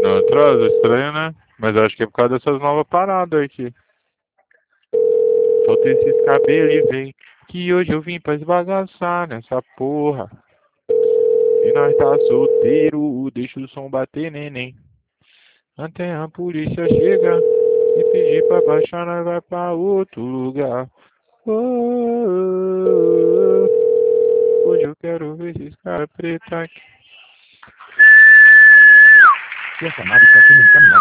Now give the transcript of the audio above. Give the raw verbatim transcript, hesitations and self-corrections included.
Não traz, estranho, né? Mas eu acho que é por causa dessas novas paradas aqui. Solta esses cabelos e vem, que hoje eu vim pra esbagaçar nessa porra. E nós tá solteiro, deixa o som bater, neném. Até a polícia chega e pedir pra baixar, nós vai pra outro lugar. Oh, oh, oh. Hoje eu quero ver esses caras preta aqui. Sua chamada está sendo encaminhada.